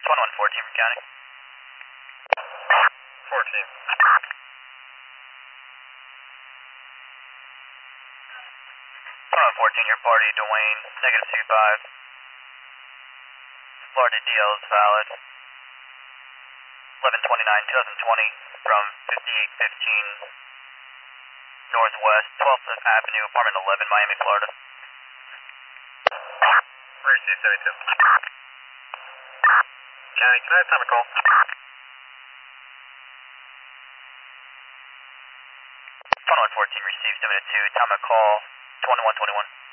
2114 from county. 14. 2114, your party, Dwayne, negative 25. Florida DL is valid. 11/29/2020 from 5815 Northwest 12th Avenue, apartment 11, Miami, Florida. Receive 72. County, can I have time to call? 2114, receive 72, time of call 2121.